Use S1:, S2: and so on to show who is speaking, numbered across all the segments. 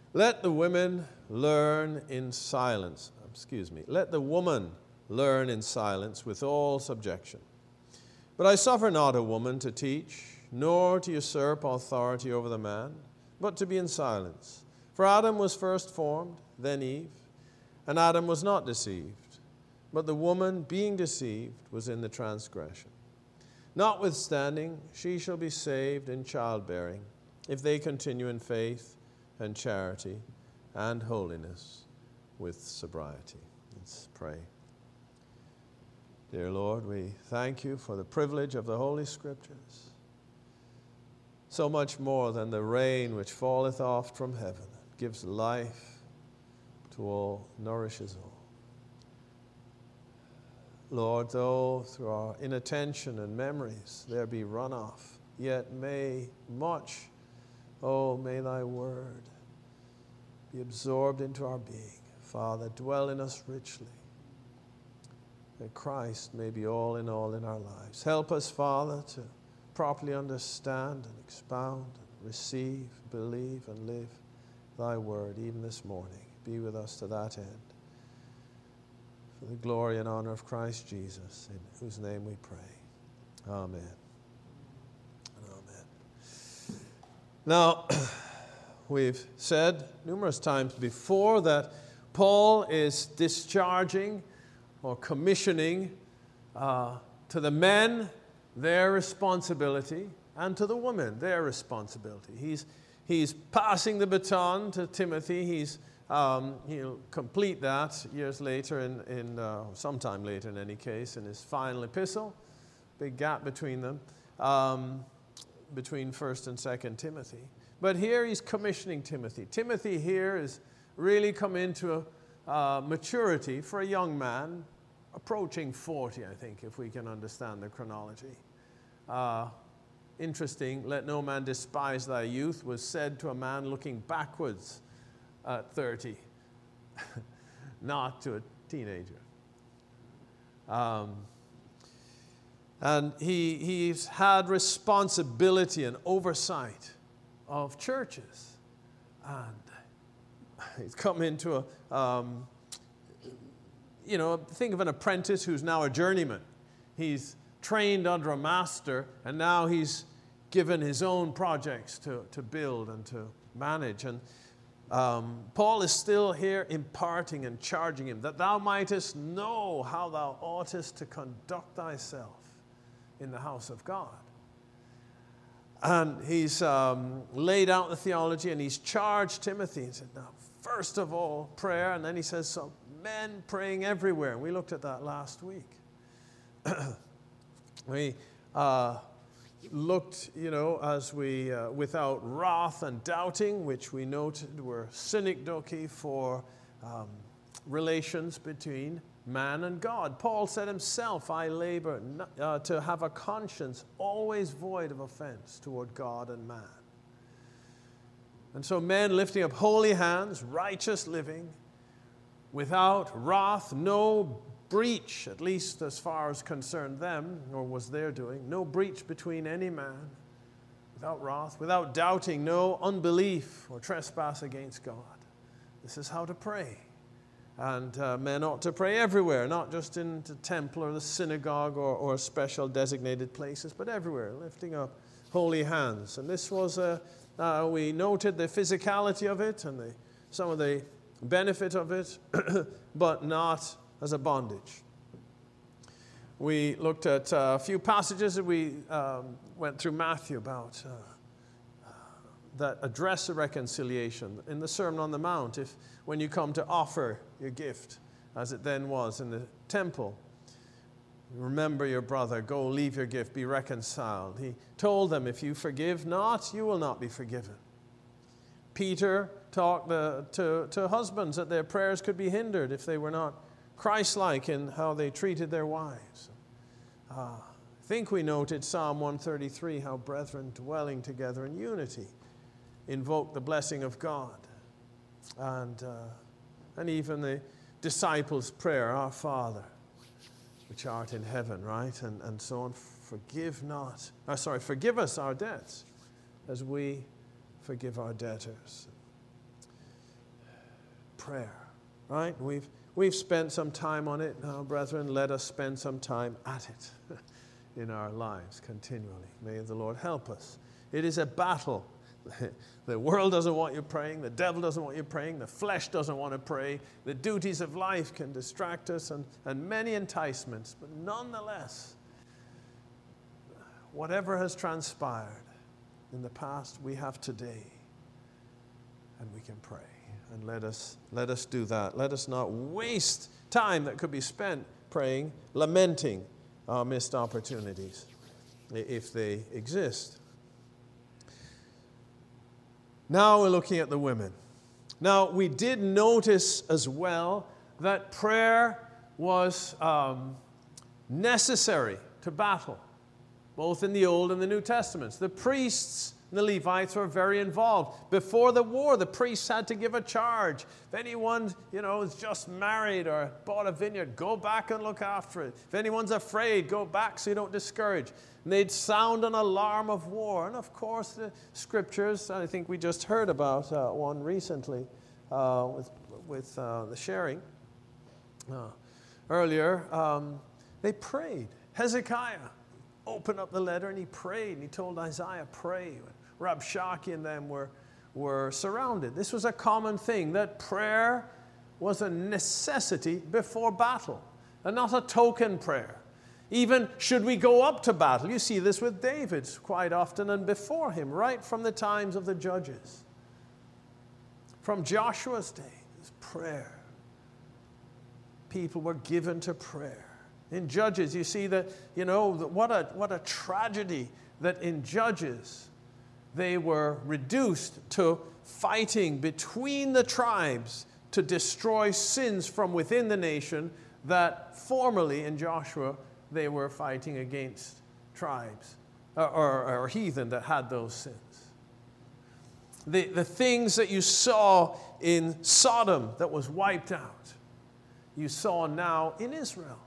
S1: Let the women learn in silence. Let the woman learn in silence with all subjection. But I suffer not a woman to teach, nor to usurp authority over the man, but to be in silence. For Adam was first formed, then Eve, and Adam was not deceived, but the woman, being deceived, was in the transgression. Notwithstanding, she shall be saved in childbearing, if they continue in faith and charity and holiness with sobriety. Let's pray. Dear Lord, we thank you for the privilege of the Holy Scriptures, so much more than the rain which falleth oft from heaven, gives life to all, nourishes all. Lord, though through our inattention and memories there be run off, yet may thy word be absorbed into our being. Father, dwell in us richly, that Christ may be all in our lives. Help us, Father, to properly understand and expound and receive, believe, and live thy word even this morning. Be with us to that end. For the glory and honor of Christ Jesus, in whose name we pray. Amen. Amen. Now, we've said numerous times before that Paul is discharging or commissioning to the men their responsibility and to the women their responsibility. He's passing the baton to Timothy. He'll complete that years later, sometime later in any case, in his final epistle. Big gap between them, between 1st and 2nd Timothy. But here he's commissioning Timothy. Timothy here is really come into maturity for a young man, approaching 40, I think, if we can understand the chronology. Interesting, let no man despise thy youth was said to a man looking backwards at 30, not to a teenager. And he's had responsibility and oversight of churches. And he's come into think of an apprentice who's now a journeyman. He's trained under a master, and now he's given his own projects to build and to manage. And Paul is still here imparting and charging him that thou mightest know how thou oughtest to conduct thyself in the house of God. And he's laid out the theology, and he's charged Timothy and said, now, first of all, prayer, and then he says, so men praying everywhere. And we looked at that last week. We looked, as we, without wrath and doubting, which we noted were synecdoche for relations between man and God. Paul said himself, I labor to have a conscience always void of offense toward God and man. And so men lifting up holy hands, righteous living, without wrath, no breach, at least as far as concerned them, or was their doing, no breach between any man, without wrath, without doubting, no unbelief or trespass against God. This is how to pray. And men ought to pray everywhere, not just in the temple or the synagogue or special designated places, but everywhere, lifting up holy hands. And this was, we noted the physicality of it and some of the benefit of it, but not as a bondage. We looked at a few passages that we went through Matthew about that address the reconciliation. In the Sermon on the Mount, when you come to offer your gift, as it then was in the temple, remember your brother, go leave your gift, be reconciled. He told them, if you forgive not, you will not be forgiven. Peter talked to husbands that their prayers could be hindered if they were not Christ-like in how they treated their wives. I think we noted Psalm 133, how brethren dwelling together in unity invoke the blessing of God. And even the disciples' prayer, our Father, which art in heaven, right? And so on. Forgive us our debts as we forgive our debtors. prayer, right? We've spent some time on it. Now, brethren, let us spend some time at it in our lives continually. May the Lord help us. It is a battle. The world doesn't want you praying. The devil doesn't want you praying. The flesh doesn't want to pray. The duties of life can distract us and many enticements. But nonetheless, whatever has transpired in the past, we have today. And we can pray. And let us do that. Let us not waste time that could be spent praying, lamenting our missed opportunities, if they exist. Now we're looking at the women. Now, we did notice as well that prayer was necessary to battle, both in the Old and the New Testaments. The priests and the Levites were very involved. Before the war, the priests had to give a charge. If anyone, is just married or bought a vineyard, go back and look after it. If anyone's afraid, go back so you don't discourage. And they'd sound an alarm of war. And of course, the scriptures, I think we just heard about one recently with the sharing earlier. They prayed. Hezekiah opened up the letter and he prayed. And he told Isaiah, pray. Rabshakeh and them were surrounded. This was a common thing, that prayer was a necessity before battle and not a token prayer. Even should we go up to battle, you see this with David quite often and before him, right from the times of the judges. From Joshua's days, prayer. People were given to prayer. In Judges, you see that, what a tragedy that in Judges they were reduced to fighting between the tribes to destroy sins from within the nation that formerly in Joshua they were fighting against tribes or heathen that had those sins. The things that you saw in Sodom that was wiped out, you saw now in Israel.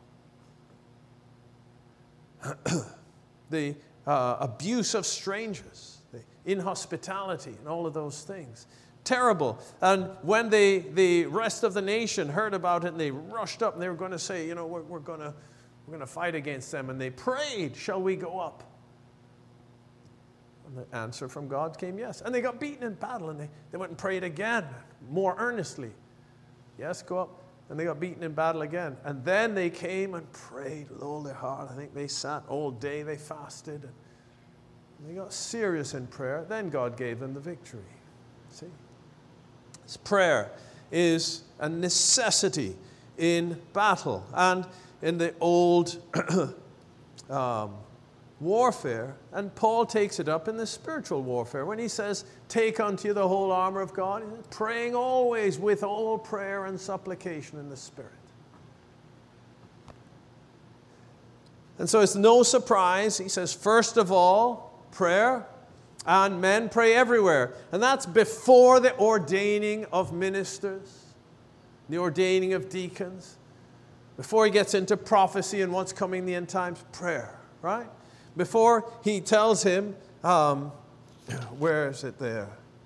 S1: The abuse of strangers, the inhospitality, and all of those things. Terrible. And when the rest of the nation heard about it, and they rushed up, and they were going to say, we're going to fight against them. And they prayed, shall we go up? And the answer from God came, yes. And they got beaten in battle, and they went and prayed again, more earnestly. Yes, go up. And they got beaten in battle again. And then they came and prayed with all their heart. I think they sat all day, they fasted. And they got serious in prayer. Then God gave them the victory. See? This prayer is a necessity in battle. And in the old warfare, and Paul takes it up in the spiritual warfare when he says, take unto you the whole armor of God, praying always with all prayer and supplication in the Spirit. And so it's no surprise, he says, first of all, prayer, and men pray everywhere. And that's before the ordaining of ministers, the ordaining of deacons, before he gets into prophecy and what's coming in the end times, prayer, right? Before he tells him, where is it there?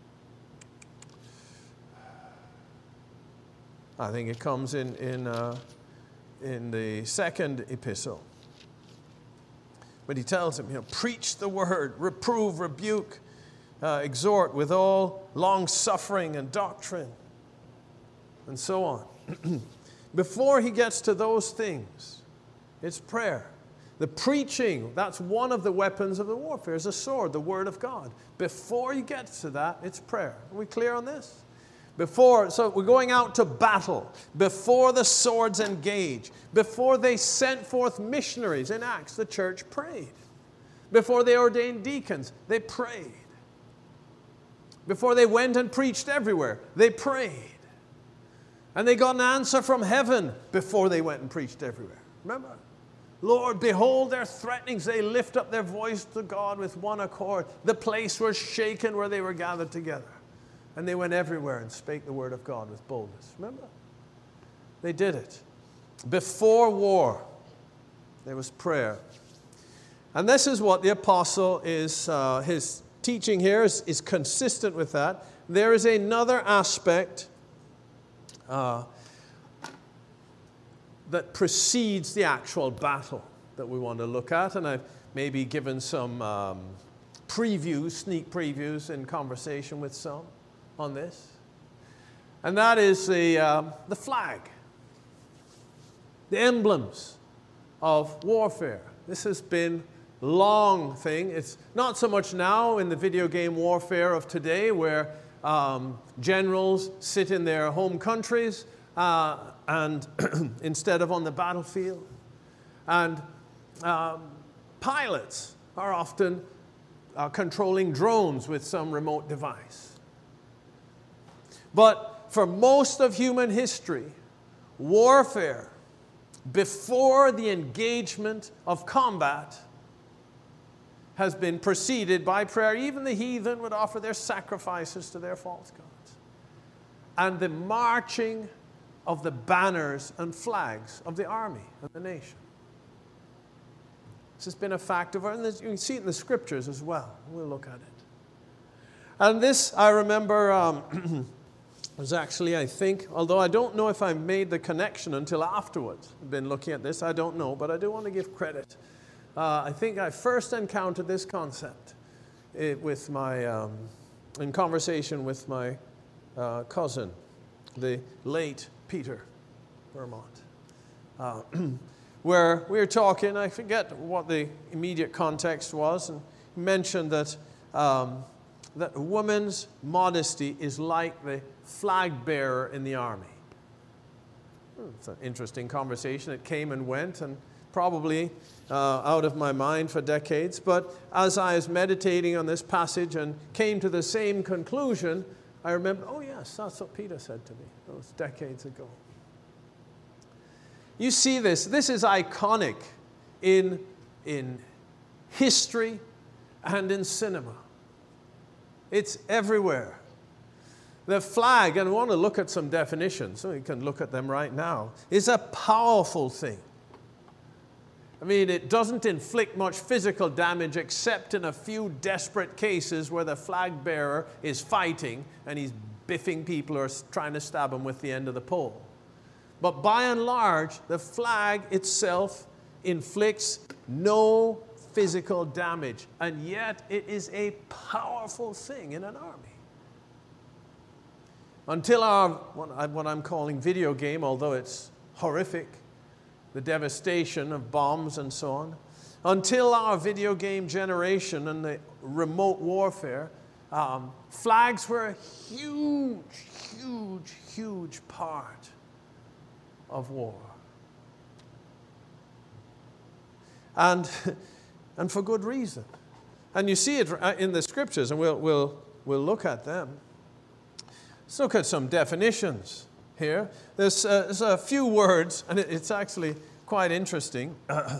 S1: I think it comes in the second epistle. But he tells him, preach the word, reprove, rebuke, exhort with all long suffering and doctrine, and so on. Before he gets to those things, it's prayer. The preaching, that's one of the weapons of the warfare, is a sword, the word of God. Before you get to that, it's prayer. Are we clear on this? So we're going out to battle. Before the swords engage, before they sent forth missionaries in Acts, the church prayed. Before they ordained deacons, they prayed. Before they went and preached everywhere, they prayed. And they got an answer from heaven before they went and preached everywhere. Remember? Lord, behold their threatenings. They lift up their voice to God with one accord. The place was shaken where they were gathered together. And they went everywhere and spake the word of God with boldness. Remember? They did it. Before war, there was prayer. And this is what the apostle is, his teaching here is consistent with that. There is another aspect that precedes the actual battle that we want to look at. And I've maybe given some sneak previews in conversation with some on this. And that is the flag, the emblems of warfare. This has been a long thing. It's not so much now in the video game warfare of today where generals sit in their home countries and instead of on the battlefield. And pilots are often controlling drones with some remote device. But for most of human history, warfare, before the engagement of combat, has been preceded by prayer. Even the heathen would offer their sacrifices to their false gods. And the marching of the banners and flags of the army of the nation. This has been a fact of ours, and you can see it in the scriptures as well. We'll look at it. And this, I remember, was actually, I think, although I don't know if I made the connection until afterwards. I've been looking at this, I don't know, but I do want to give credit. I think I first encountered this concept with my, in conversation with my cousin, the late Peter Vermont, where we were talking. I forget what the immediate context was, and he mentioned that that a woman's modesty is like the flag bearer in the army. It's an interesting conversation. It came and went, and probably out of my mind for decades. But as I was meditating on this passage and came to the same conclusion, I remember, oh yes, that's what Peter said to me those decades ago. You see this. This is iconic in history and in cinema. It's everywhere. The flag, and I want to look at some definitions, so we can look at them right now, is a powerful thing. I mean, it doesn't inflict much physical damage except in a few desperate cases where the flag bearer is fighting and he's biffing people or trying to stab them with the end of the pole. But by and large, the flag itself inflicts no physical damage, and yet it is a powerful thing in an army. Until what I'm calling video game, although it's horrific, the devastation of bombs and so on, until our video game generation and the remote warfare, flags were a huge, huge, huge part of war. And for good reason. And you see it in the scriptures, and we'll look at them. Let's look at some definitions here. There's a few words, and it's actually quite interesting.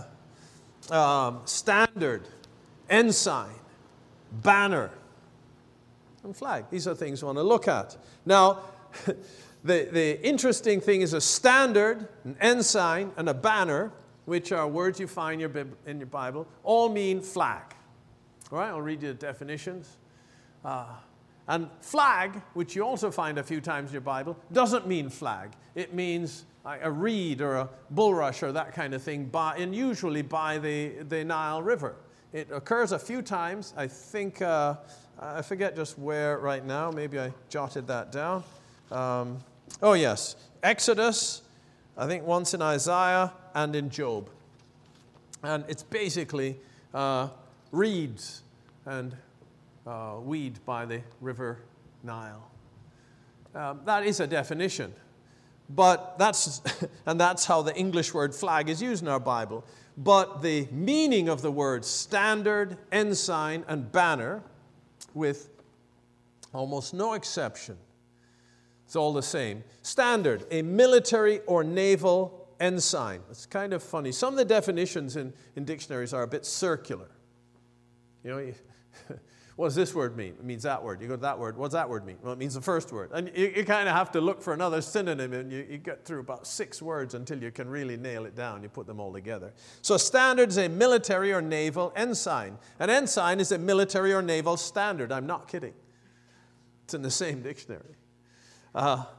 S1: Standard, ensign, banner, and flag. These are things we want to look at. Now, the interesting thing is a standard, an ensign, and a banner, which are words you find in your Bible, all mean flag. All right, I'll read you the definitions. And flag, which you also find a few times in your Bible, doesn't mean flag. It means a reed or a bulrush or that kind of thing, and usually by the Nile River. It occurs a few times. I think, I forget just where right now. Maybe I jotted that down. Oh, yes. Exodus, I think once in Isaiah and in Job. And it's basically reeds and weed by the river Nile. That is a definition. But that's how the English word flag is used in our Bible. But the meaning of the words standard, ensign, and banner, with almost no exception, it's all the same. Standard, a military or naval ensign. It's kind of funny. Some of the definitions in dictionaries are a bit circular. You know, what does this word mean? It means that word. You go to that word. What does that word mean? Well, it means the first word. And you kind of have to look for another synonym, and you get through about 6 words until you can really nail it down. You put them all together. So standard is a military or naval ensign. An ensign is a military or naval standard. I'm not kidding. It's in the same dictionary.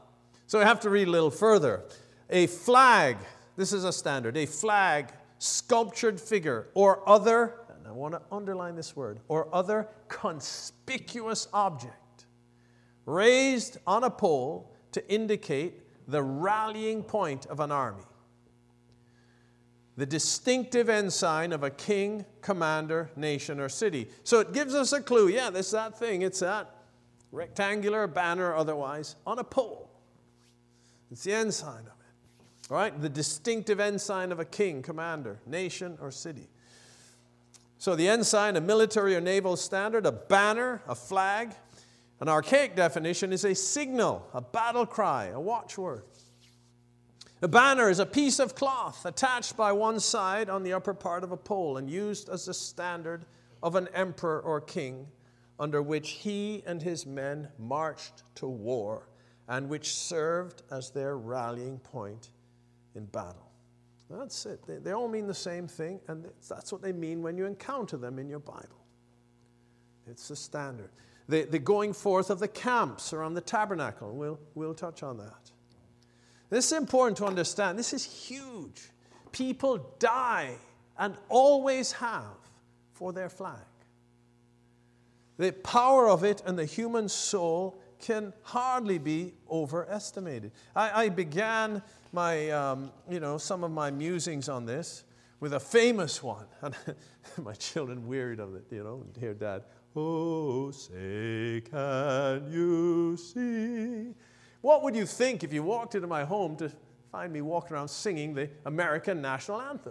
S1: So we have to read a little further. A flag, this is a standard, a flag, sculptured figure, or other, and I want to underline this word, or other conspicuous object, raised on a pole to indicate the rallying point of an army. The distinctive ensign of a king, commander, nation, or city. So it gives us a clue. Yeah, this is that thing. It's that rectangular banner, otherwise, on a pole. It's the ensign of it. All right? The distinctive ensign of a king, commander, nation, or city. So the ensign, a military or naval standard, a banner, a flag. An archaic definition is a signal, a battle cry, a watchword. A banner is a piece of cloth attached by one side on the upper part of a pole and used as the standard of an emperor or king, under which he and his men marched to war, and which served as their rallying point in battle. That's it. They all mean the same thing, and that's what they mean when you encounter them in your Bible. It's the standard. The going forth of the camps around the tabernacle, we'll touch on that. This is important to understand. This is huge. People die, and always have, for their flag. The power of it and the human soul can hardly be overestimated. I began my, some of my musings on this with a famous one. And my children wearied of it, and hear Dad, "Oh, say can you see?" What would you think if you walked into my home to find me walking around singing the American national anthem?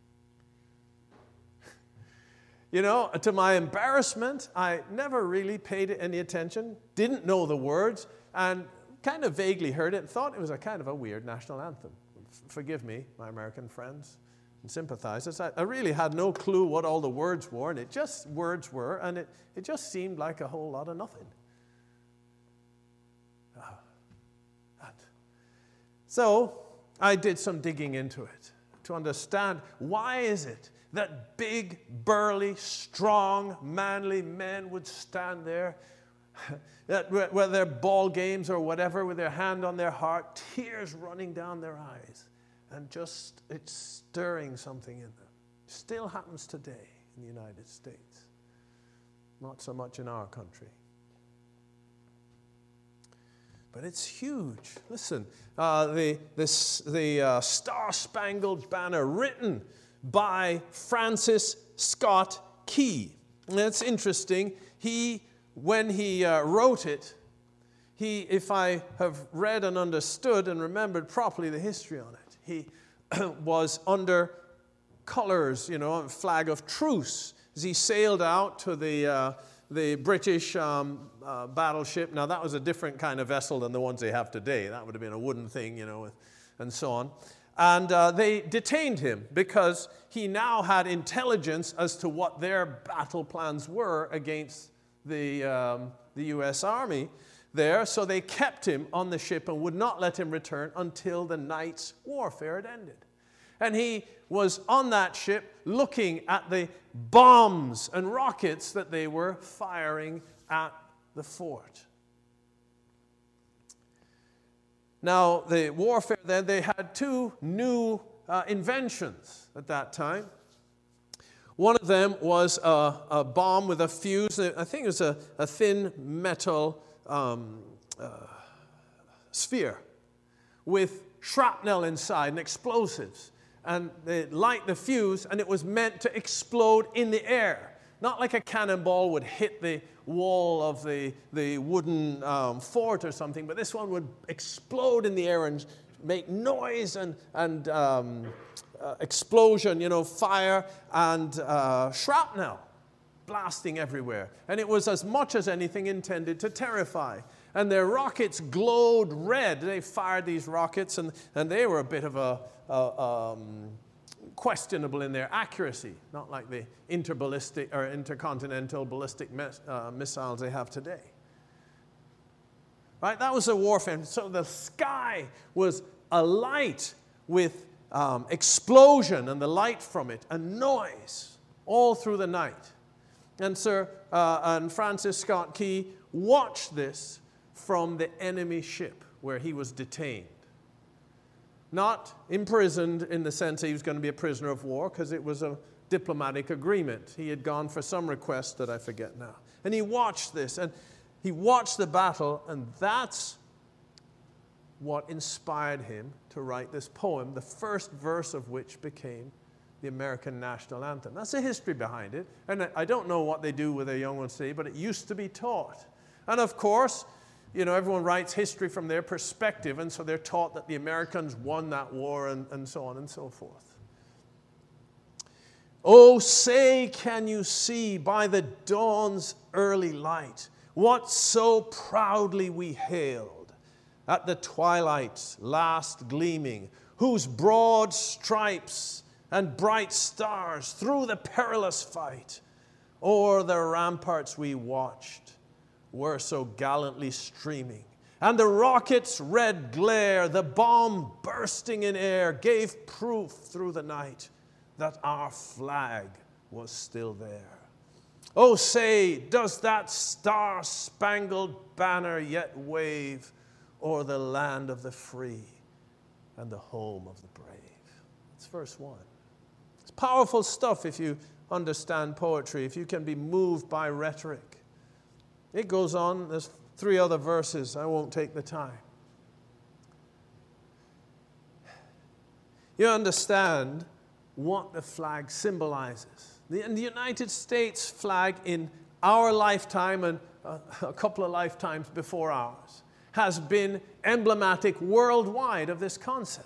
S1: To my embarrassment, I never really paid any attention, didn't know the words, and kind of vaguely heard it and thought it was a kind of a weird national anthem. Forgive me, my American friends and sympathizers. I really had no clue what all the words were, and it just seemed like a whole lot of nothing. So I did some digging into it to understand why is it that big, burly, strong, manly men would stand there, whether they're ball games or whatever, with their hand on their heart, tears running down their eyes, and just it's stirring something in them. Still happens today in the United States. Not so much in our country. But it's huge. Listen, the Star-Spangled Banner, written by Francis Scott Key. And that's interesting. When he wrote it, if I have read and understood and remembered properly the history on it, he was under colors, a flag of truce, as he sailed out to the British battleship. Now, that was a different kind of vessel than the ones they have today. That would have been a wooden thing, and so on. And they detained him because he now had intelligence as to what their battle plans were against the U.S. Army there. So they kept him on the ship and would not let him return until the night's warfare had ended. And he was on that ship looking at the bombs and rockets that they were firing at the fort. Now, the warfare then, they had two new inventions at that time. One of them was a bomb with a fuse. I think it was a thin metal sphere with shrapnel inside and explosives. And they light the fuse, and it was meant to explode in the air. Not like a cannonball would hit the wall of the wooden fort or something, but this one would explode in the air and make noise and explosion, fire and shrapnel blasting everywhere. And it was as much as anything intended to terrify. And their rockets glowed red. They fired these rockets, and they were a bit of a questionable in their accuracy, not like the interballistic or intercontinental ballistic missiles they have today. Right? That was a warfare. So the sky was alight with explosion and the light from it and noise all through the night. And and Francis Scott Key watched this from the enemy ship where he was detained. Not imprisoned in the sense that he was going to be a prisoner of war, because it was a diplomatic agreement. He had gone for some request that I forget now. And he watched this, and he watched the battle, and that's what inspired him to write this poem, the first verse of which became the American national anthem. That's the history behind it. And I don't know what they do with their young ones today, but it used to be taught. And of course, everyone writes history from their perspective, and so they're taught that the Americans won that war and so on and so forth. Oh, say, can you see by the dawn's early light what so proudly we hailed at the twilight's last gleaming, whose broad stripes and bright stars through the perilous fight o'er the ramparts we watched were so gallantly streaming, and the rocket's red glare, the bomb bursting in air, gave proof through the night that our flag was still there. Oh, say, does that star-spangled banner yet wave o'er the land of the free and the home of the brave? That's verse 1. It's powerful stuff if you understand poetry, if you can be moved by rhetoric. It goes on. There's 3 other verses. I won't take the time. You understand what the flag symbolizes. The United States flag in our lifetime and a couple of lifetimes before ours has been emblematic worldwide of this concept.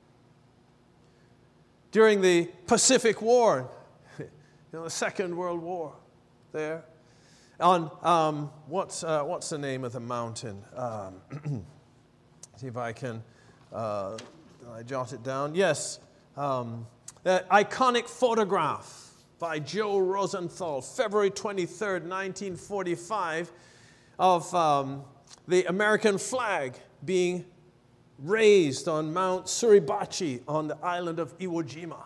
S1: During the Pacific War, the Second World War there, on what's the name of the mountain? See if I can I jot it down. Yes, the iconic photograph by Joe Rosenthal, February 23rd, 1945, of the American flag being raised on Mount Suribachi on the island of Iwo Jima.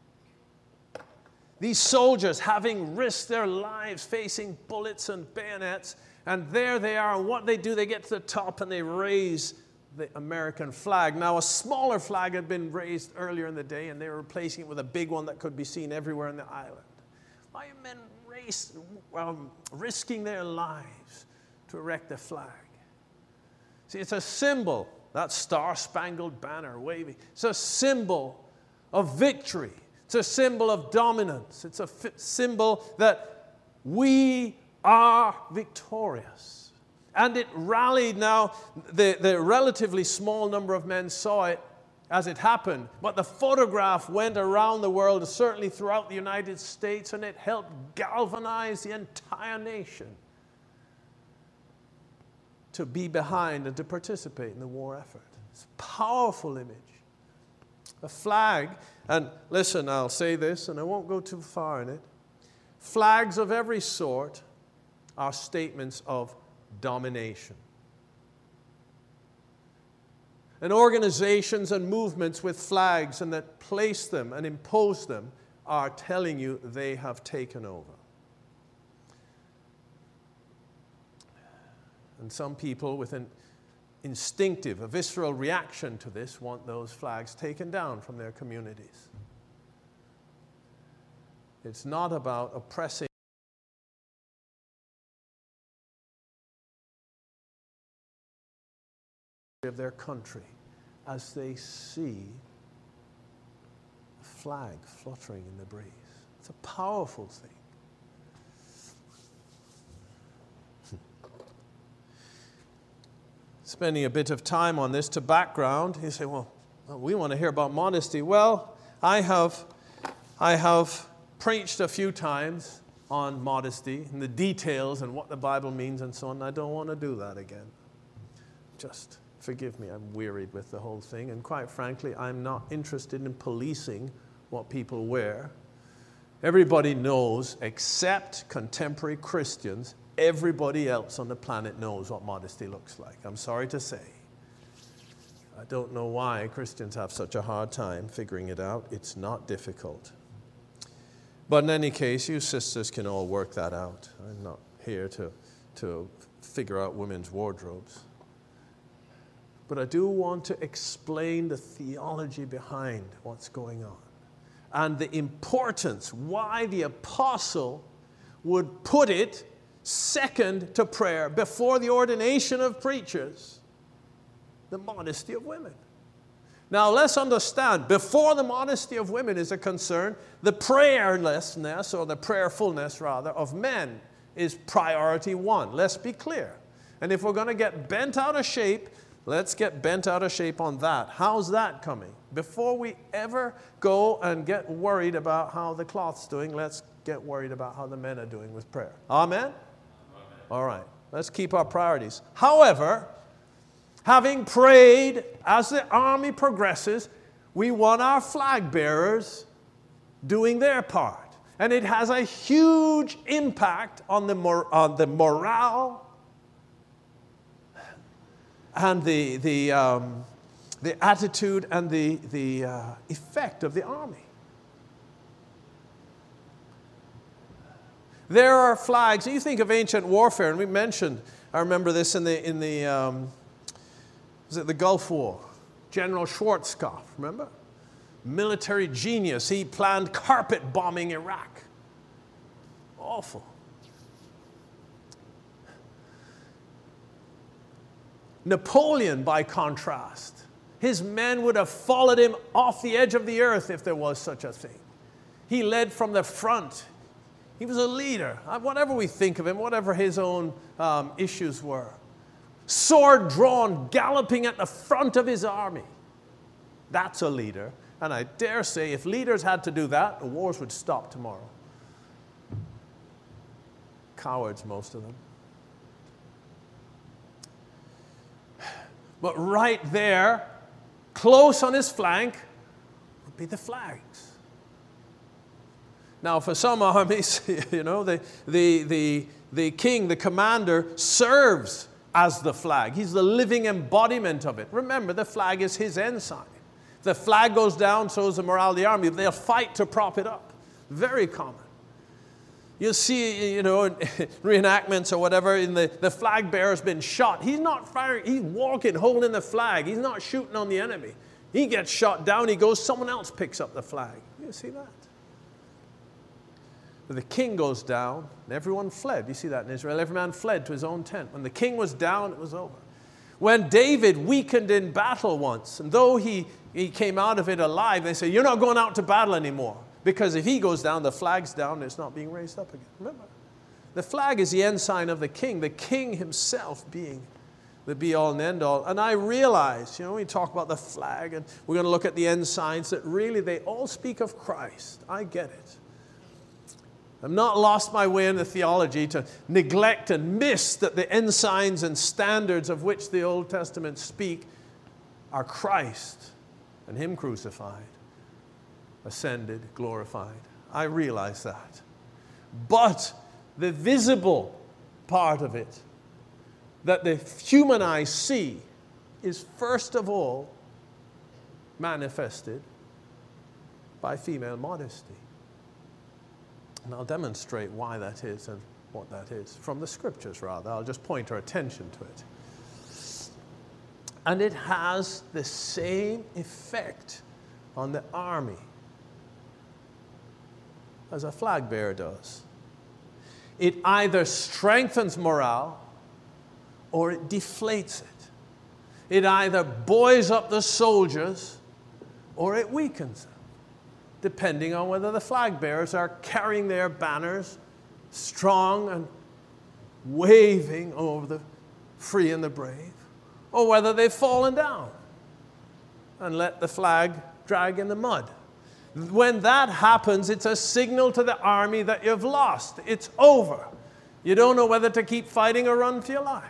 S1: These soldiers, having risked their lives facing bullets and bayonets, and there they are, and what they do, they get to the top and they raise the American flag. Now, a smaller flag had been raised earlier in the day, and they were replacing it with a big one that could be seen everywhere in the island. Why are men risking their lives to erect the flag? See, it's a symbol, that star-spangled banner waving. It's a symbol of victory. It's a symbol of dominance. It's a symbol that we are victorious. And it rallied now, the relatively small number of men saw it as it happened, but the photograph went around the world, certainly throughout the United States, and it helped galvanize the entire nation to be behind and to participate in the war effort. It's a powerful image. A flag, and listen, I'll say this, and I won't go too far in it. Flags of every sort are statements of domination. And organizations and movements with flags and that place them and impose them are telling you they have taken over. And some people with an instinctive, a visceral reaction to this want those flags taken down from their communities. It's not about oppressing of their country as they see a flag fluttering in the breeze. It's a powerful thing. Spending a bit of time on this to background, you say, well, we want to hear about modesty. Well, I have preached a few times on modesty and the details and what the Bible means and so on. I don't want to do that again. Just forgive me, I'm wearied with the whole thing. And quite frankly, I'm not interested in policing what people wear. Everybody knows, except contemporary Christians, everybody else on the planet knows what modesty looks like. I'm sorry to say. I don't know why Christians have such a hard time figuring it out. It's not difficult. But in any case, you sisters can all work that out. I'm not here to figure out women's wardrobes. but I do want to explain the theology behind what's going on and the importance, why the apostle would put it second to prayer, before the ordination of preachers, the modesty of women. Now let's understand, before the modesty of women is a concern, the prayerlessness, or the prayerfulness rather, of men is priority one. Let's be clear. And if we're going to get bent out of shape, let's get bent out of shape on that. How's that coming? Before we ever go and get worried about how the cloth's doing, let's get worried about how the men are doing with prayer. Amen? Amen. All right. Let's keep our priorities. However, having prayed, as the army progresses, we want our flag bearers doing their part. And it has a huge impact on the morale and the attitude and the effect of the army. There are flags. You think of ancient warfare, and we mentioned, I remember this in the Gulf War? General Schwarzkopf, remember? Military genius. He planned carpet bombing Iraq. Awful. Napoleon, by contrast, his men would have followed him off the edge of the earth if there was such a thing. He led from the front. He was a leader. Whatever we think of him, whatever his own issues were. Sword drawn, galloping at the front of his army. That's a leader. And I dare say if leaders had to do that, the wars would stop tomorrow. Cowards, most of them. But right there, close on his flank, would be the flags. Now, for some armies, you know, the king, the commander, serves as the flag. He's the living embodiment of it. Remember, the flag is his ensign. If the flag goes down, so is the morale of the army. They'll fight to prop it up. Very common. You'll see, you know, reenactments or whatever, the flag bearer's been shot. He's not firing. He's walking, holding the flag. He's not shooting on the enemy. He gets shot down. He goes, someone else picks up the flag. You see that? The king goes down, and everyone fled. You see that in Israel. Every man fled to his own tent. When the king was down, it was over. When David weakened in battle once, and though he came out of it alive, they say, you're not going out to battle anymore. Because if he goes down, the flag's down, it's not being raised up again. Remember, the flag is the ensign of the king himself being the be-all and end-all. And I realize, you know, we talk about the flag, and we're going to look at the ensigns, that really they all speak of Christ. I get it. I've not lost my way in the theology to neglect and miss that the ensigns and standards of which the Old Testament speak are Christ and Him crucified, ascended, glorified. I realize that. But the visible part of it that the human eye see is first of all manifested by female modesty. And I'll demonstrate why that is and what that is. From the scriptures, rather. I'll just point our attention to it. And it has the same effect on the army as a flag bearer does. It either strengthens morale or it deflates it. It either buoys up the soldiers or it weakens them, depending on whether the flag bearers are carrying their banners strong and waving over the free and the brave, or whether they've fallen down and let the flag drag in the mud. When that happens, it's a signal to the army that you've lost. It's over. You don't know whether to keep fighting or run for your lives.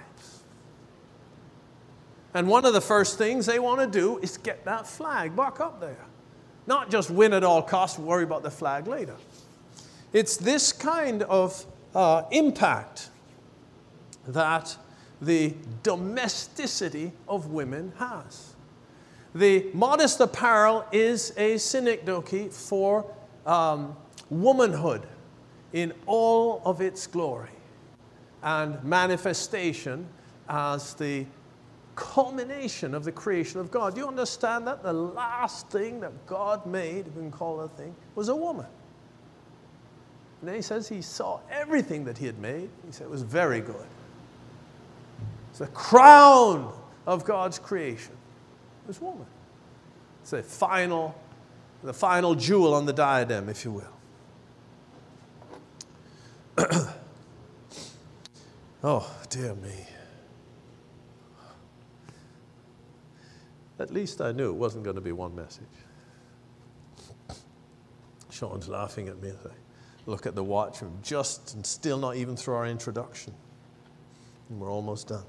S1: And one of the first things they want to do is get that flag back up there. Not just win at all costs, worry about the flag later. It's this kind of impact that the domesticity of women has. The modest apparel is a synecdoche for womanhood in all of its glory and manifestation as the culmination of the creation of God. Do you understand that? The last thing that God made, if we can call it a thing, was a woman. And then he says he saw everything that he had made. He said it was very good. It's the crown of God's creation. It was woman. It's the final jewel on the diadem, if you will. Oh, dear me. At least I knew it wasn't going to be one message. Sean's laughing at me as I look at the watch. We're just and still not even through our introduction. And we're almost done.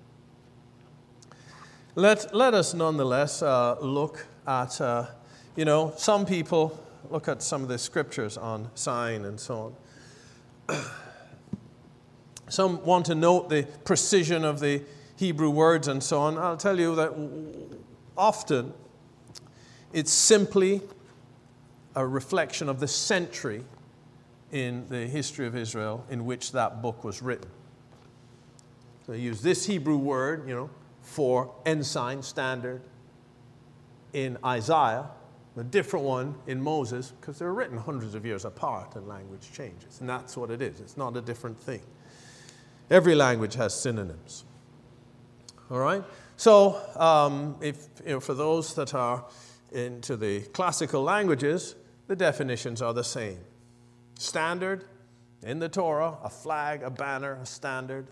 S1: Let us nonetheless look at, some people look at some of the scriptures on sign and so on. Some want to note the precision of the Hebrew words and so on. I'll tell you that often it's simply a reflection of the century in the history of Israel in which that book was written. So they use this Hebrew word, for ensign, standard, in Isaiah, a different one in Moses, because they're written hundreds of years apart and language changes. And that's what it is. It's not a different thing. Every language has synonyms. All right? So, for those that are into the classical languages, the definitions are the same. Standard, in the Torah, a flag, a banner, a standard,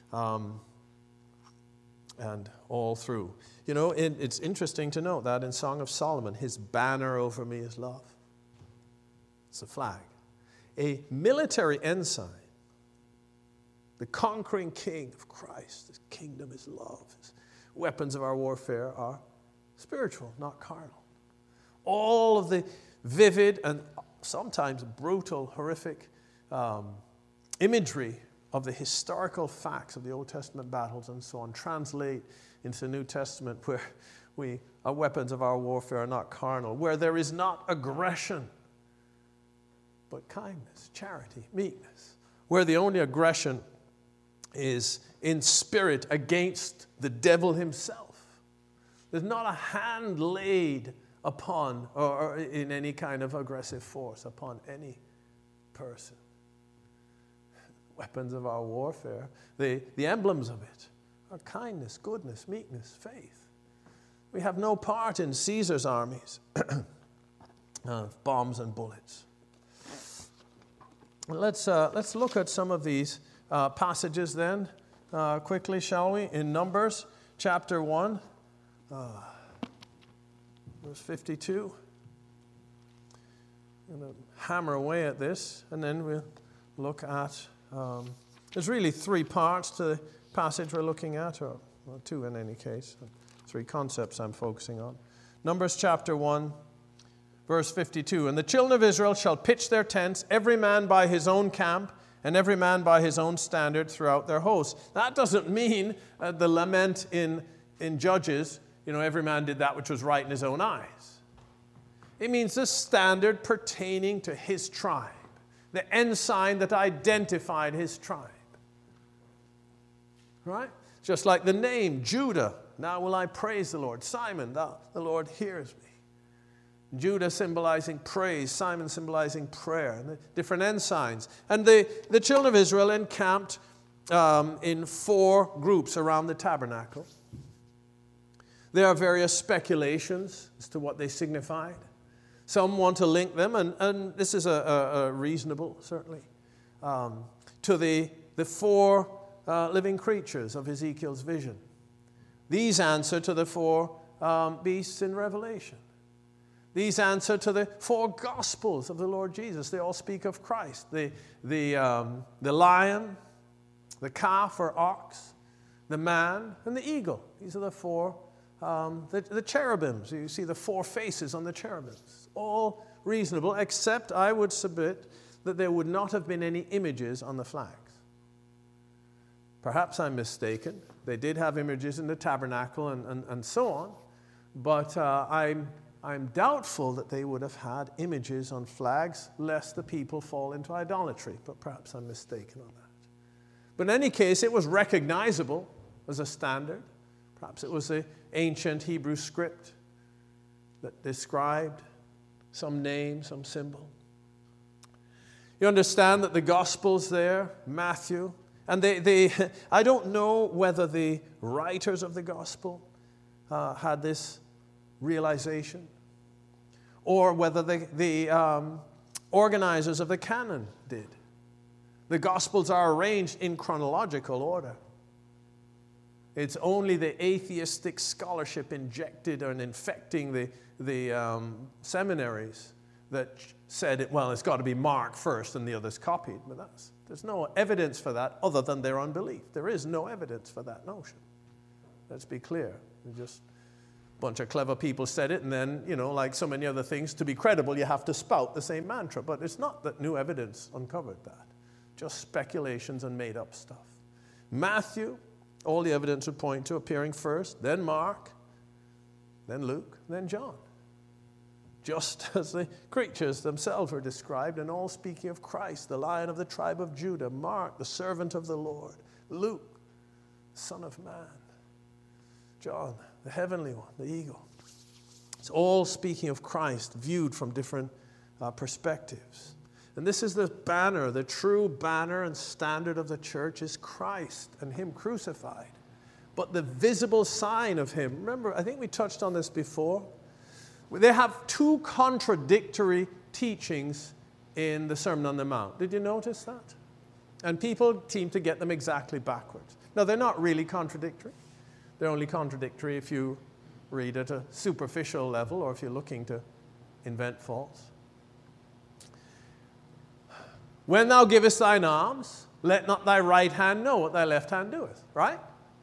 S1: and all through. It's interesting to note that in Song of Solomon, his banner over me is love. It's a flag. A military ensign, the conquering king of Christ, his kingdom is love. His weapons of our warfare are spiritual, not carnal. All of the vivid and sometimes brutal, horrific imagery of the historical facts of the Old Testament battles and so on translate into the New Testament, where our weapons of our warfare are not carnal, where there is not aggression, but kindness, charity, meekness, where the only aggression is in spirit against the devil himself. There's not a hand laid upon or in any kind of aggressive force upon any person. Weapons of our warfare, the emblems of it are kindness, goodness, meekness, faith. We have no part in Caesar's armies of bombs and bullets. Let's look at some of these passages then quickly, shall we? In Numbers chapter 1, verse 52. I'm going to hammer away at this, and then we'll look at, there's really three parts to the passage we're looking at, or two in any case. Three concepts I'm focusing on. Numbers chapter 1, verse 52. And the children of Israel shall pitch their tents, every man by his own camp, and every man by his own standard throughout their hosts. That doesn't mean the lament in Judges, every man did that which was right in his own eyes. It means the standard pertaining to his tribe, the ensign that identified his tribe. Right? Just like the name, Judah, now will I praise the Lord. Simon, the Lord hears me. Judah symbolizing praise, Simon symbolizing prayer, and the different ensigns. And the children of Israel encamped in 4 groups around the tabernacle. There are various speculations as to what they signified. Some want to link them, and this is a reasonable, certainly, to the 4 living creatures of Ezekiel's vision. These answer to the 4 beasts in Revelation. These answer to the 4 Gospels of the Lord Jesus. They all speak of Christ. The lion, the calf or ox, the man, and the eagle. These are the 4, the cherubims. You see the 4 faces on the cherubims. All reasonable, except I would submit that there would not have been any images on the flags. Perhaps I'm mistaken. They did have images in the tabernacle and so on, but I'm doubtful that they would have had images on flags lest the people fall into idolatry, but perhaps I'm mistaken on that. But in any case, it was recognizable as a standard. Perhaps it was the ancient Hebrew script that described some name, some symbol. You understand that the Gospels there, Matthew, and I don't know whether the writers of the Gospel had this realization, or whether the organizers of the canon did. The Gospels are arranged in chronological order. It's only the atheistic scholarship injected and infecting the seminaries that said, it's got to be Mark first and the others copied. But there's no evidence for that other than their unbelief. There is no evidence for that notion. Let's be clear. Just a bunch of clever people said it, and then, like so many other things, to be credible, you have to spout the same mantra. But it's not that new evidence uncovered that. Just speculations and made-up stuff. Matthew, all the evidence would point to appearing first, then Mark, then Luke, then John. Just as the creatures themselves were described, and all speaking of Christ, the Lion of the tribe of Judah, Mark, the servant of the Lord, Luke, Son of Man, John, the heavenly one, the eagle. It's all speaking of Christ, viewed from different perspectives. And this is the banner, the true banner and standard of the church is Christ and Him crucified. But the visible sign of Him, remember, I think we touched on this before. They have two contradictory teachings in the Sermon on the Mount. Did you notice that? And people seem to get them exactly backwards. Now, they're not really contradictory. They're only contradictory if you read at a superficial level or if you're looking to invent faults. When thou givest thine alms, let not thy right hand know what thy left hand doeth. Right?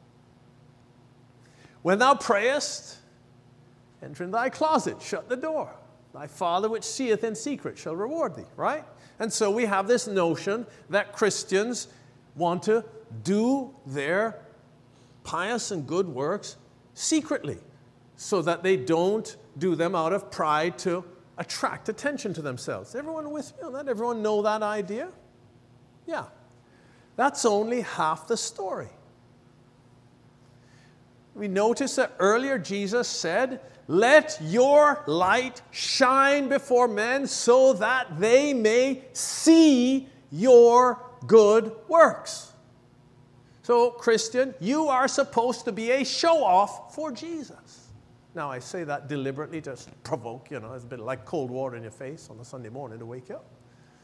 S1: When thou prayest, enter in thy closet, shut the door. Thy Father which seeth in secret shall reward thee. Right? And so we have this notion that Christians want to do their pious and good works secretly so that they don't do them out of pride to attract attention to themselves. Is everyone with me on that? Everyone know that idea? Yeah. That's only half the story. We notice that earlier Jesus said, let your light shine before men so that they may see your good works. So, Christian, you are supposed to be a show-off for Jesus. Now, I say that deliberately to provoke, it's a bit like cold water in your face on a Sunday morning to wake you up.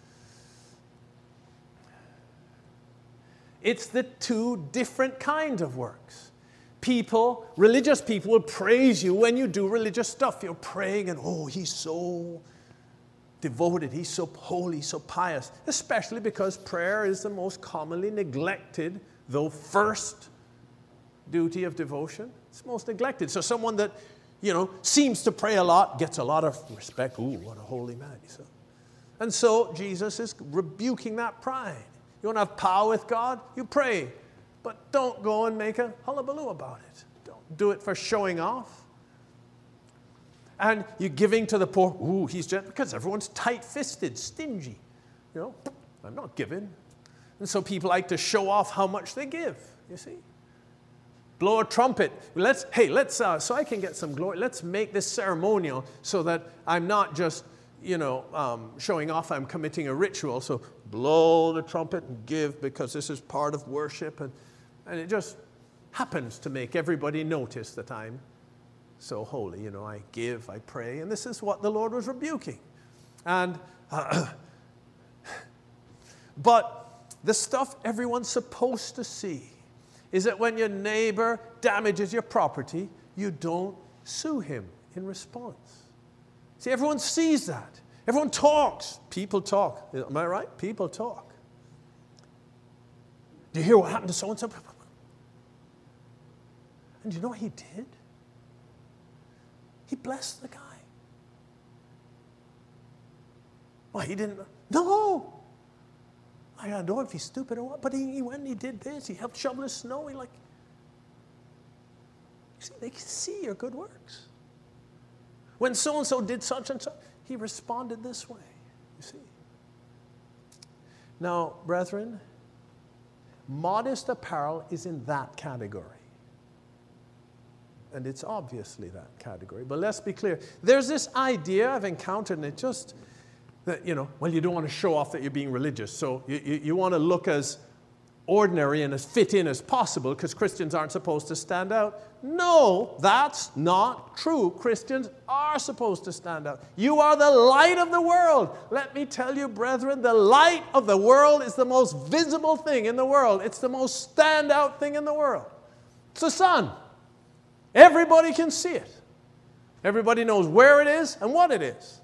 S1: It's the two different kinds of works. Religious people will praise you when you do religious stuff. You're praying and, he's so devoted, he's so holy, so pious. Especially because prayer is the most commonly neglected, though first duty of devotion. It's most neglected. So someone that, seems to pray a lot gets a lot of respect. Ooh, what a holy man. And so Jesus is rebuking that pride. You want to have power with God? You pray. But don't go and make a hullabaloo about it. Don't do it for showing off. And you're giving to the poor. Ooh, he's generous. Because everyone's tight-fisted, stingy. I'm not giving. And so people like to show off how much they give, you see. Blow a trumpet. Let's so I can get some glory. Let's make this ceremonial so that I'm not just, showing off. I'm committing a ritual. So blow the trumpet and give because this is part of worship. And it just happens to make everybody notice that I'm so holy. I give, I pray. And this is what the Lord was rebuking. And but the stuff everyone's supposed to see is that when your neighbor damages your property, you don't sue him in response. See, everyone sees that. Everyone talks. People talk. Am I right? People talk. Do you hear what happened to so-and-so? And do you know what he did? He blessed the guy. Well, he didn't. No. I don't know if he's stupid or what, but he went and he did this. He helped shovel the snow. They can see your good works. When so-and-so did such and such, he responded this way, you see. Now, brethren, modest apparel is in that category. And it's obviously that category. But let's be clear. There's this idea I've encountered, and it just, that, you don't want to show off that you're being religious. So you want to look as ordinary and as fit in as possible because Christians aren't supposed to stand out. No, that's not true. Christians are supposed to stand out. You are the light of the world. Let me tell you, brethren, the light of the world is the most visible thing in the world. It's the most standout thing in the world. It's the sun. Everybody can see it. Everybody knows where it is and what it is.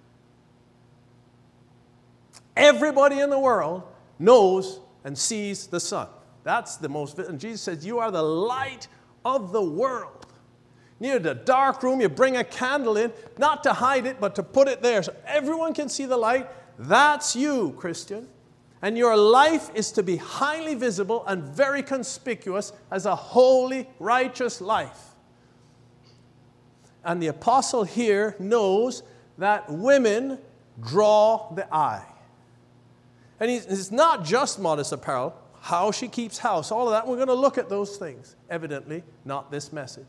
S1: Everybody in the world knows and sees the sun. That's the most, and Jesus says, you are the light of the world. Near the dark room, you bring a candle in, not to hide it, but to put it there so everyone can see the light. That's you, Christian. And your life is to be highly visible and very conspicuous as a holy, righteous life. And the apostle here knows that women draw the eye. And it's not just modest apparel, how she keeps house, all of that. We're going to look at those things. Evidently, not this message.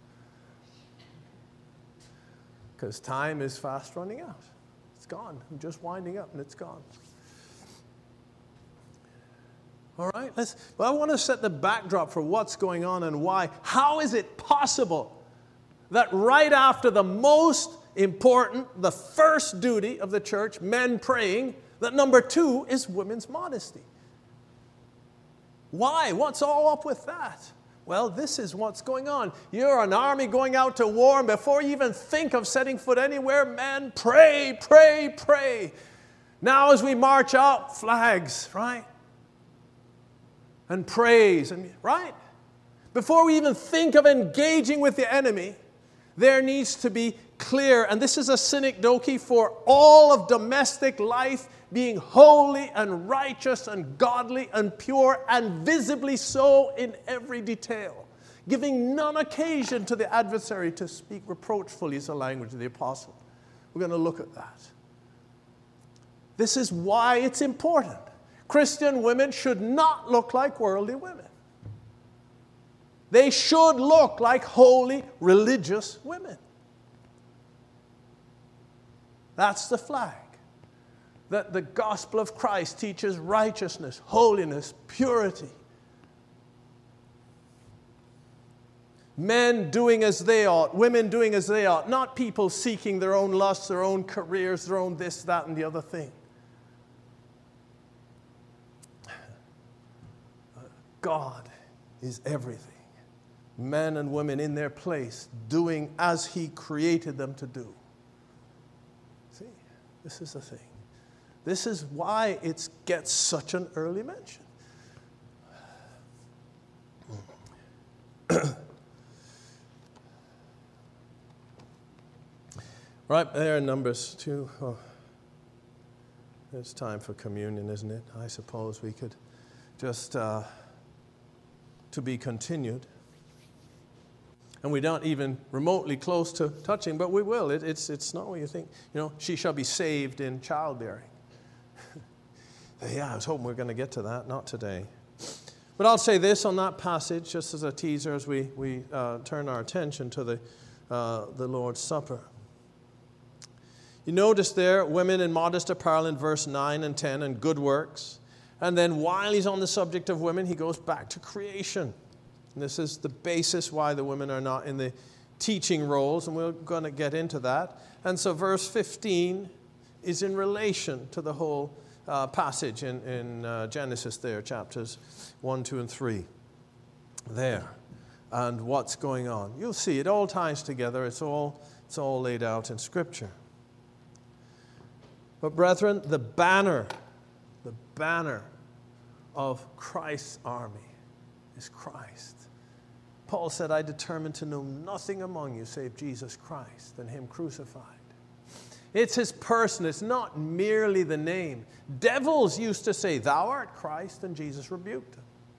S1: Because time is fast running out. It's gone. I'm just winding up and it's gone. All right? I want to set the backdrop for what's going on and why. How is it possible that right after the most important, the first duty of the church, men praying, that number 2 is women's modesty? Why? What's all up with that? Well, this is what's going on. You're an army going out to war, and before you even think of setting foot anywhere, men pray, pray, pray. Now as we march out, flags, right? And praise, right? Before we even think of engaging with the enemy, there needs to be clear, and this is a synecdoche for all of domestic life, being holy and righteous and godly and pure and visibly so in every detail, giving none occasion to the adversary to speak reproachfully is the language of the apostle. We're going to look at that. This is why it's important. Christian women should not look like worldly women. They should look like holy, religious women. That's the flag. That the gospel of Christ teaches righteousness, holiness, purity. Men doing as they ought, women doing as they ought, not people seeking their own lusts, their own careers, their own this, that, and the other thing. God is everything. Men and women in their place, doing as He created them to do. See, this is the thing. This is why it gets such an early mention. Right there in Numbers 2. Oh, it's time for communion, isn't it? I suppose we could just, to be continued. And we're not even remotely close to touching, but we will. It's not what you think. She shall be saved in childbearing. Yeah, I was hoping we were going to get to that. Not today. But I'll say this on that passage, just as a teaser, as we turn our attention to the Lord's Supper. You notice there, women in modest apparel in verse 9 and 10, and good works. And then while he's on the subject of women, he goes back to creation. And this is the basis why the women are not in the teaching roles, and we're going to get into that. And so verse 15 is in relation to the whole passage in Genesis there, chapters 1, 2, and 3. There. And what's going on. You'll see it all ties together. It's all laid out in Scripture. But brethren, the banner of Christ's army is Christ. Paul said, I determined to know nothing among you save Jesus Christ and Him crucified. It's His person. It's not merely the name. Devils used to say, thou art Christ, and Jesus rebuked them.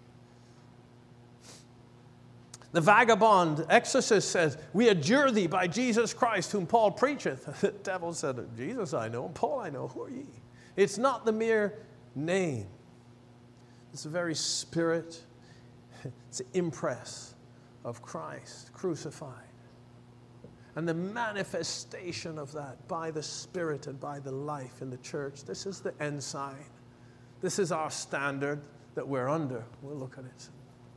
S1: The vagabond exorcist says, we adjure thee by Jesus Christ, whom Paul preacheth. The devil said, Jesus I know, Paul I know, who are ye? It's not the mere name. It's the very spirit, it's the impress of Christ crucified. And the manifestation of that by the Spirit and by the life in the church, this is the ensign. This is our standard that we're under. We'll look at it.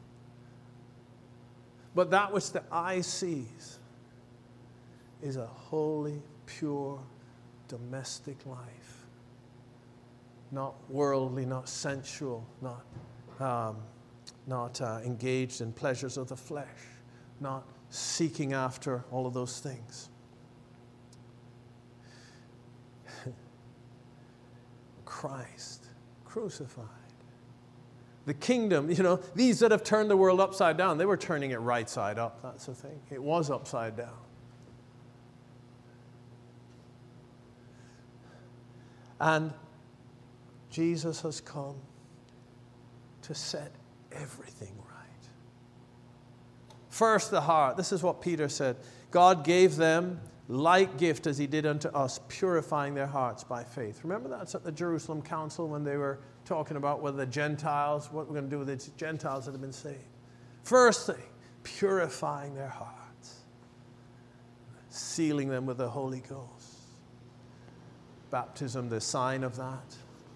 S1: But that which the eye sees is a holy, pure, domestic life. Not worldly, not sensual, not engaged in pleasures of the flesh, not seeking after all of those things. Christ crucified. The kingdom, these that have turned the world upside down, they were turning it right side up. That's the thing. It was upside down. And Jesus has come to set everything right. First, the heart. This is what Peter said. God gave them like gift as he did unto us, purifying their hearts by faith. Remember that's at the Jerusalem Council when they were talking about whether the Gentiles, what we're going to do with the Gentiles that have been saved. First thing, purifying their hearts, sealing them with the Holy Ghost. Baptism, the sign of that.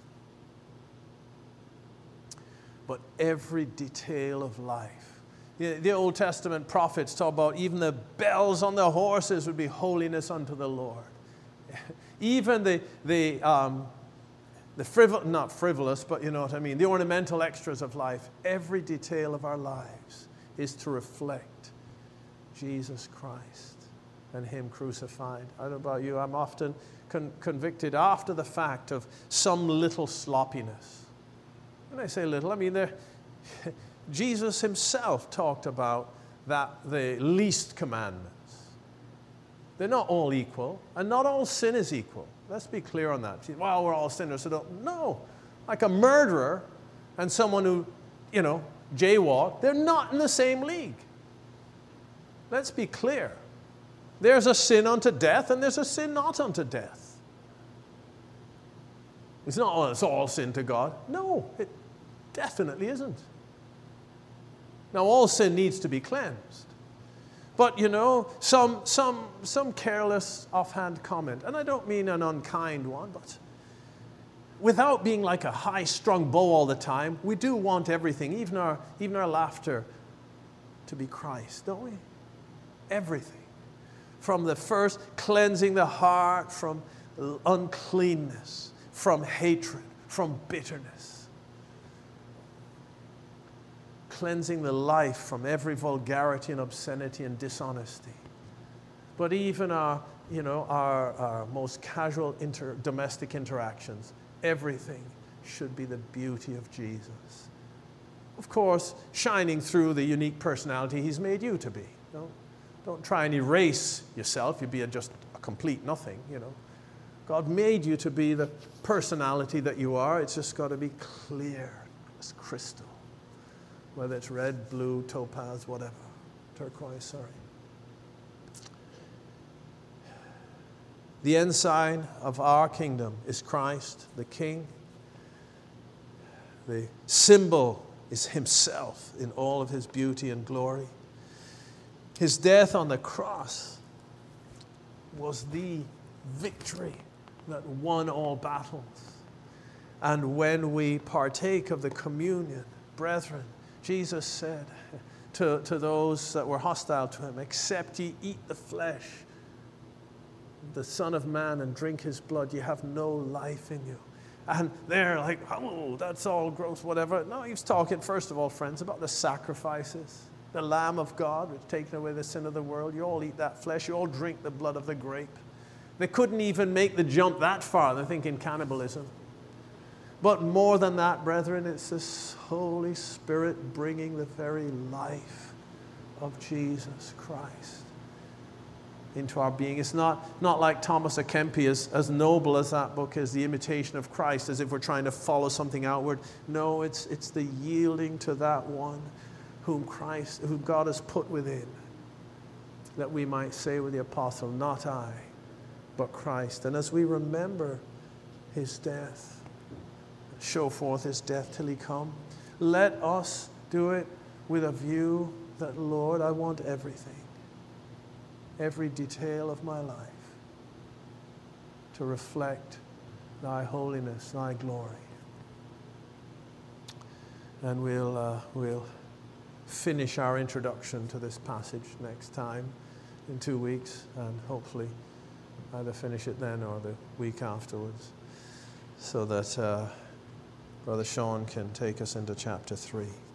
S1: But every detail of life. The Old Testament prophets talk about even the bells on the horses would be holiness unto the Lord. Even not frivolous, but you know what I mean, the ornamental extras of life, every detail of our lives is to reflect Jesus Christ and Him crucified. I don't know about you, I'm often convicted after the fact of some little sloppiness. When I say little, I mean Jesus Himself talked about that the least commandments. They're not all equal, and not all sin is equal. Let's be clear on that. Well, we're all sinners, so don't. No. Like a murderer and someone who, jaywalk, they're not in the same league. Let's be clear. There's a sin unto death, and there's a sin not unto death. It's not, it's all sin to God. No, it definitely isn't. Now, all sin needs to be cleansed. But, some careless offhand comment, and I don't mean an unkind one, but without being like a high-strung bow all the time, we do want everything, even our laughter, to be Christ, don't we? Everything. From the first, cleansing the heart from uncleanness, from hatred, from bitterness. Cleansing the life from every vulgarity and obscenity and dishonesty. But even our most casual domestic interactions, everything should be the beauty of Jesus. Of course, shining through the unique personality He's made you to be. Don't try and erase yourself. You'd be just a complete nothing, God made you to be the personality that you are. It's just got to be clear as crystal. Whether it's red, blue, topaz, whatever. Turquoise, sorry. The ensign of our kingdom is Christ, the King. The symbol is Himself in all of His beauty and glory. His death on the cross was the victory that won all battles. And when we partake of the communion, brethren, Jesus said to those that were hostile to Him, except ye eat the flesh, the Son of Man, and drink His blood, you have no life in you. And they're like, oh, that's all gross, whatever. No, He was talking, first of all, friends, about the sacrifices. The Lamb of God, which taken away the sin of the world. You all eat that flesh. You all drink the blood of the grape. They couldn't even make the jump that far. They're thinking cannibalism. But more than that, brethren, it's this Holy Spirit bringing the very life of Jesus Christ into our being. It's not like Thomas à Kempis, as noble as that book is, The Imitation of Christ, as if we're trying to follow something outward. No, it's the yielding to that one whom God has put within, that we might say with the apostle, not I, but Christ. And as we remember His death, show forth His death till He come, let us do it with a view that, Lord, I want everything, every detail of my life, to reflect thy holiness, thy glory. And we'll finish our introduction to this passage next time in 2 weeks, and hopefully either finish it then or the week afterwards, so that Brother Sean can take us into chapter 3.